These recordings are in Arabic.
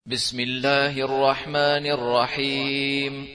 بسم الله الرحمن الرحيم.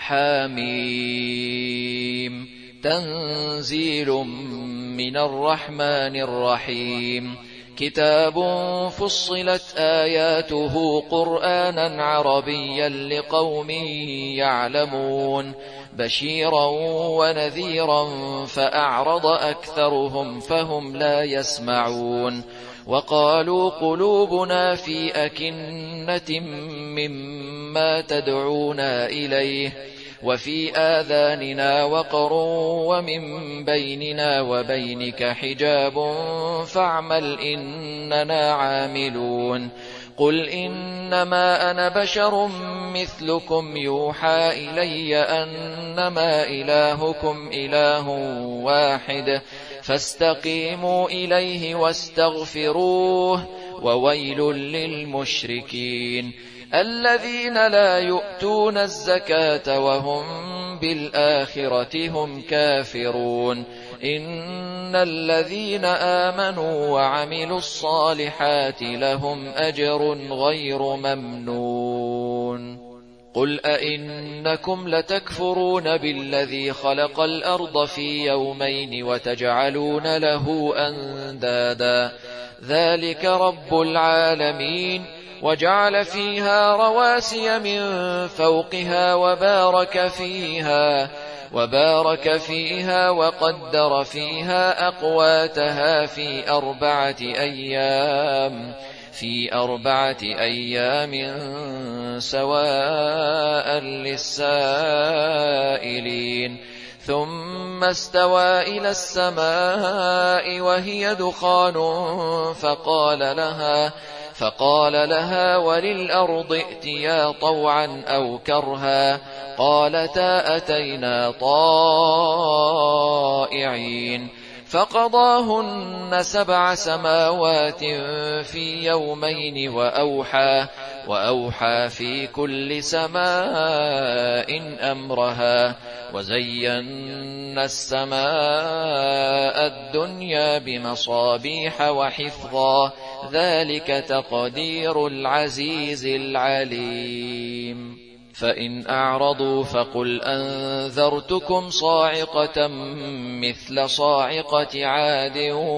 حاميم. تنزيل من الرحمن الرحيم. كتاب فصلت آياته قرآنا عربيا لقوم يعلمون بشيرا ونذيرا فأعرض أكثرهم فهم لا يسمعون وقالوا قلوبنا في أكنة مما تدعونا إليه وفي آذاننا وقر ومن بيننا وبينك حجاب فاعمل إننا عاملون قل إنما أنا بشر مثلكم يوحى إلي أنما إلهكم إله واحد فاستقيموا إليه واستغفروه وويل للمشركين الذين لا يؤتون الزكاة وهم بالآخرة هم كافرون إن الذين آمنوا وعملوا الصالحات لهم أجر غير ممنون قل أئنكم لتكفرون بالذي خلق الأرض في يومين وتجعلون له أندادا ذلك رب العالمين وجعل فيها رواسي من فوقها وبارك فيها وقدر فيها أقواتها في أربعة أيام سواء للسائلين ثم استوى إلى السماء وهي دخان فقال لها وللأرض ائتيا طوعا أو كرها قالتا أتينا طائعين فقضاهن 7 سماوات في يومين وأوحى في كل سماء أمرها وزينا السماء الدنيا بمصابيح وحفظا ذلك تقدير العزيز العليم فإن أعرضوا فقل أنذرتكم صاعقة مثل صاعقة عاد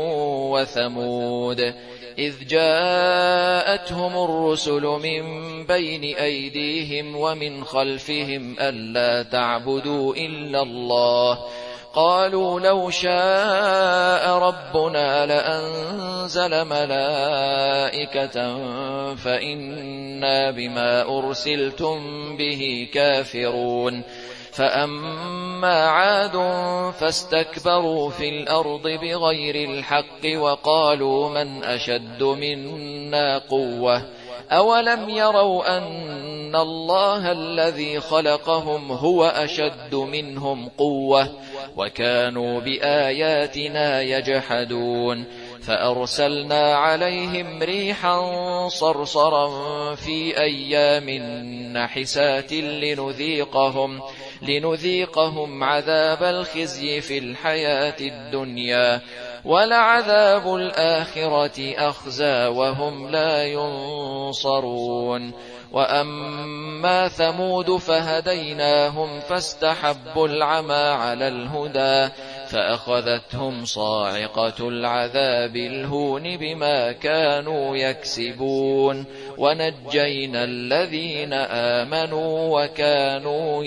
وثمود إذ جاءتهم الرسل من بين أيديهم ومن خلفهم ألا تعبدوا إلا الله قالوا لو شاء ربنا لأنزل ملائكة فإنا بما أرسلتم به كافرون فأما عاد فاستكبروا في الأرض بغير الحق وقالوا من أشد منا قوة أولم يروا أن الله الذي خلقهم هو أشد منهم قوة وكانوا بآياتنا يجحدون فأرسلنا عليهم ريحا صرصرا في أيام نحسات لنذيقهم عذاب الخزي في الحياة الدنيا ولعذاب الآخرة أخزى وهم لا ينصرون وأما ثمود فهديناهم فاستحبوا العمى على الهدى فأخذتهم صاعقة العذاب الهون بما كانوا يكسبون ونجينا الذين آمنوا وكانوا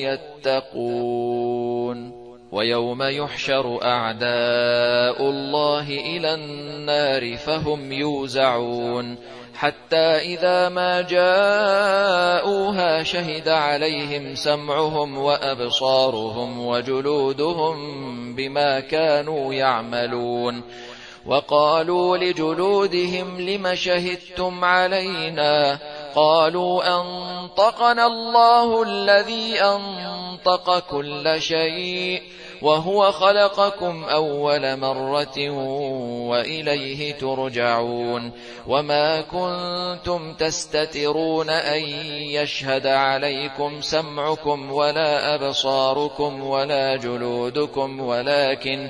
يتقون ويوم يحشر أعداء الله إلى النار فهم يوزعون حتى إذا ما جاءوها شهد عليهم سمعهم وأبصارهم وجلودهم بما كانوا يعملون وقالوا لجلودهم لم شهدتم علينا قالوا أنطقنا الله الذي أنطق كل شيء وهو خلقكم أول مرة وإليه ترجعون وما كنتم تستترون أن يشهد عليكم سمعكم ولا أبصاركم ولا جلودكم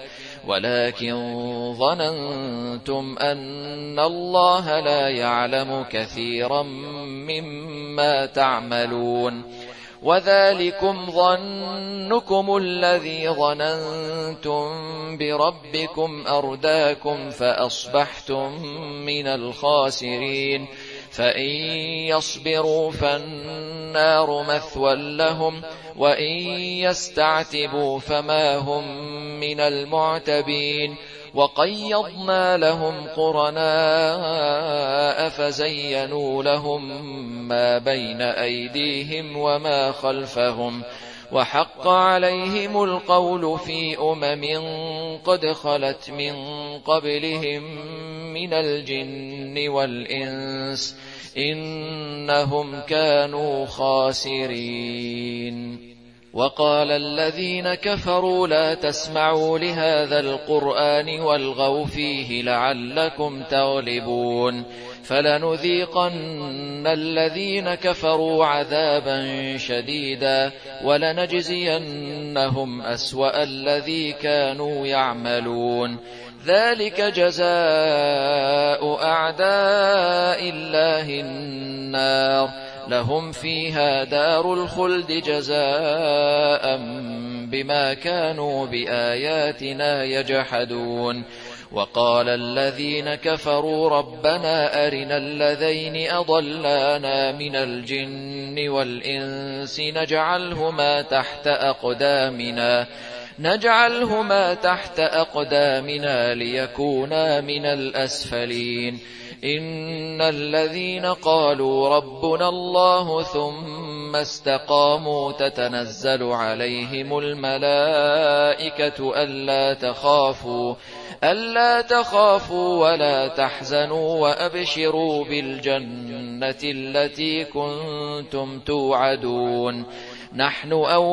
ولكن ظننتم أن الله لا يعلم كثيرا مما تعملون وذلكم ظنكم الذي ظننتم بربكم أرداكم فأصبحتم من الخاسرين فإن يصبروا فالنار مثوى لهم وإن يستعتبوا فما هم من المعتبين وقيضنا لهم قرناء فزينوا لهم ما بين أيديهم وما خلفهم وحق عليهم القول في قد خلت من قبلهم من الجن والإنس إنهم كانوا خاسرين وقال الذين كفروا لا تسمعوا لهذا القرآن والغوا فيه لعلكم تغلبون فلنذيقن الذين كفروا عذابا شديدا ولنجزينهم أسوأ الذي كانوا يعملون ذلك جزاء أعداء الله النار لهم فيها دار الخلد جزاء بما كانوا بآياتنا يجحدون وقال الذين كفروا ربنا أرنا الذين أضلانا من الجن والإنس نجعلهما تحت أقدامنا ليكونا من الأسفلين إن الذين قالوا ربنا الله ثم استقاموا تتنزل عليهم الملائكة ألا تخافوا ولا تحزنوا وأبشروا بالجنة التي كنتم توعدون نحن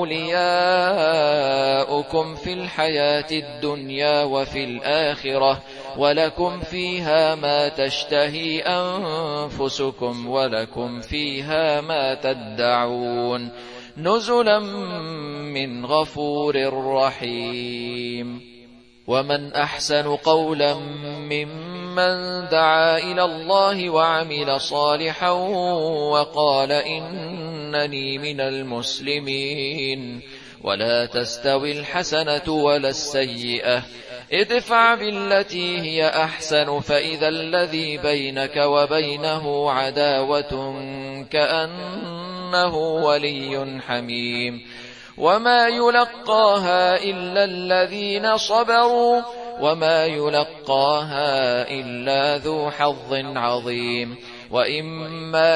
أولياؤكم في الحياة الدنيا وفي الآخرة ولكم فيها ما تشتهي أنفسكم ولكم فيها ما تدعون نزلا من غفور رحيم ومن أحسن قولا ممن دعا إلى الله وعمل صالحا وقال إنني من المسلمين ولا تستوي الحسنة ولا السيئة ادفع بالتي هي أحسن فإذا الذي بينك وبينه عداوة كأنه ولي حميم وما يلقاها إلا الذين صبروا وما يلقاها إلا ذو حظ عظيم وإما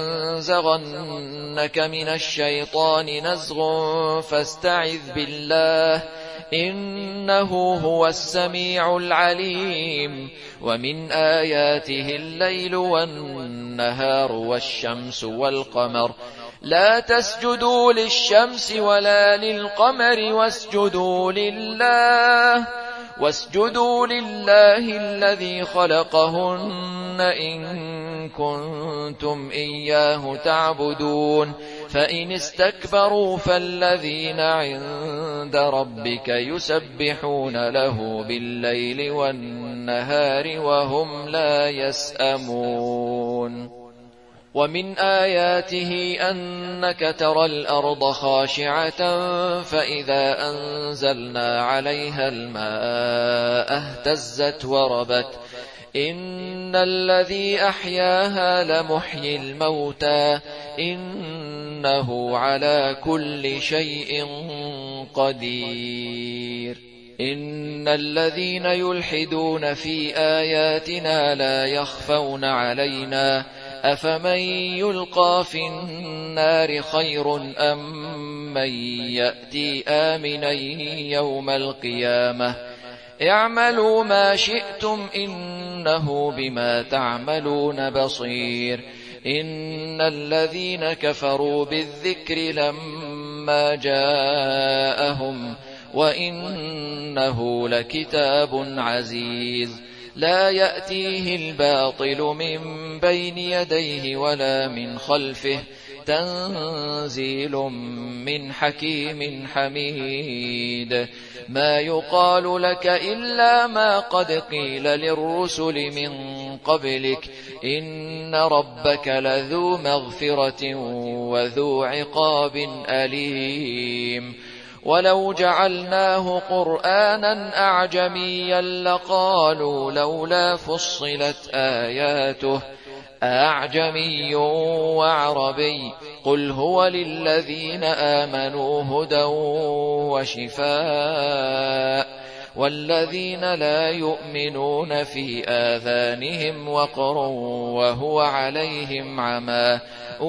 ينزغنك من الشيطان نزغ فاستعذ بالله إنه هو السميع العليم ومن آياته الليل والنهار والشمس والقمر لا تسجدوا للشمس ولا للقمر واسجدوا لله الذي خلقهن إن كنتم إياه تعبدون فإن استكبروا فالذين عند ربك يسبحون له بالليل والنهار وهم لا يسأمون ومن آياته أنك ترى الأرض خاشعة فإذا أنزلنا عليها الماء اهتزت وربت إن الذي أحياها لمحيي الموتى إنه على كل شيء قدير إن الذين يلحدون في آياتنا لا يخفون علينا أفمن يلقى في النار خير أم من يأتي آمنا يوم القيامة اعملوا ما شئتم إنه بما تعملون بصير إن الذين كفروا بالذكر لما جاءهم وإنه لكتاب عزيز لا يأتيه الباطل من بين يديه ولا من خلفه تنزيل من حكيم حميد ما يقال لك إلا ما قد قيل للرسل من قبلك إن ربك لذو مغفرة وذو عقاب أليم ولو جعلناه قرآنا أعجميا لقالوا لولا فصلت آياته أعجمي وعربي قل هو للذين آمنوا هدى وشفاء والذين لا يؤمنون في آذانهم وقر وهو عليهم عمى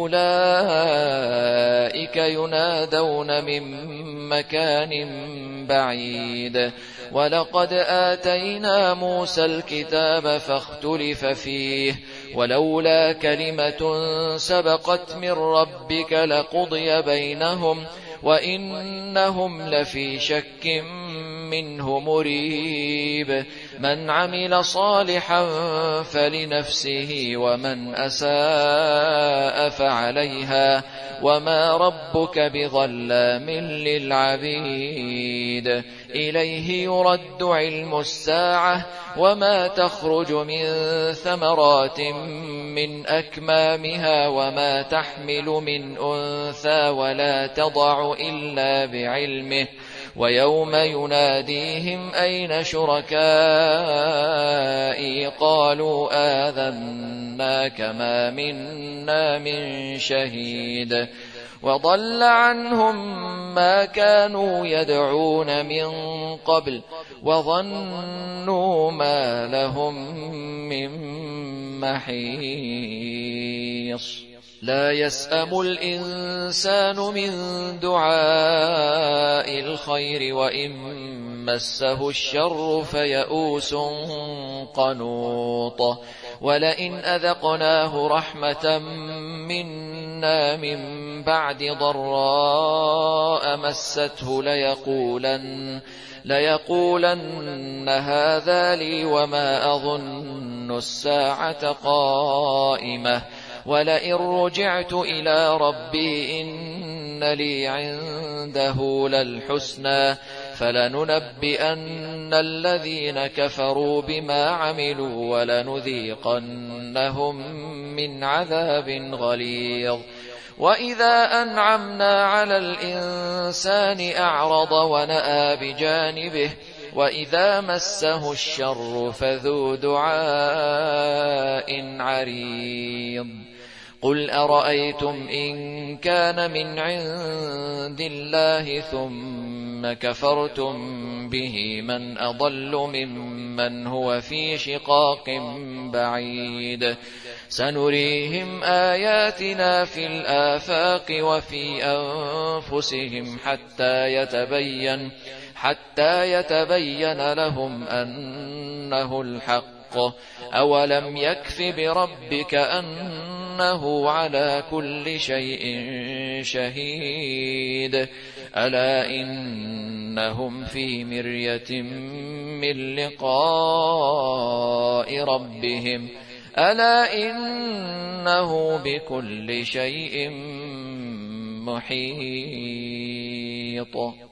أولئك ينادون من مكان بعيد ولقد آتينا موسى الكتاب فاختلف فيه ولولا كلمة سبقت من ربك لقضي بينهم وإنهم لفي شك منه مريب من عمل صالحا فلنفسه ومن أساء فعليها وما ربك بظلام للعبيد إليه يرد علم الساعة وما تخرج من ثمرات من أكمامها وما تحمل من أنثى ولا تضع إلا بعلمه ويوم يناديهم أين شركائي قالوا آذناك ما منا من شهيد وضل عنهم ما كانوا يدعون من قبل وظنوا ما لهم من محيص لا يسأم الإنسان من دعاء الخير وإن مسه الشر فيئوس قنوط ولئن أذقناه رحمة منا من بعد ضراء مسته ليقولن هذا لي وما أظن الساعة قائمة ولئن رجعت إلى ربي إن لي عنده للحسنى فلننبئن الذين كفروا بما عملوا ولنذيقنهم من عذاب غليظ وإذا أنعمنا على الإنسان أعرض ونأى بجانبه وإذا مسه الشر فذو دعاء عريض قل أرأيتم إن كان من عند الله ثم كفرتم به من أضل ممن هو في شقاق بعيد سنريهم آياتنا في الآفاق وفي أنفسهم حتى يتبين لهم أنه الحق أولم يكف بربك أنه على كل شيء شهيد ألا إنهم في مرية من لقاء ربهم ألا إنه بكل شيء محيط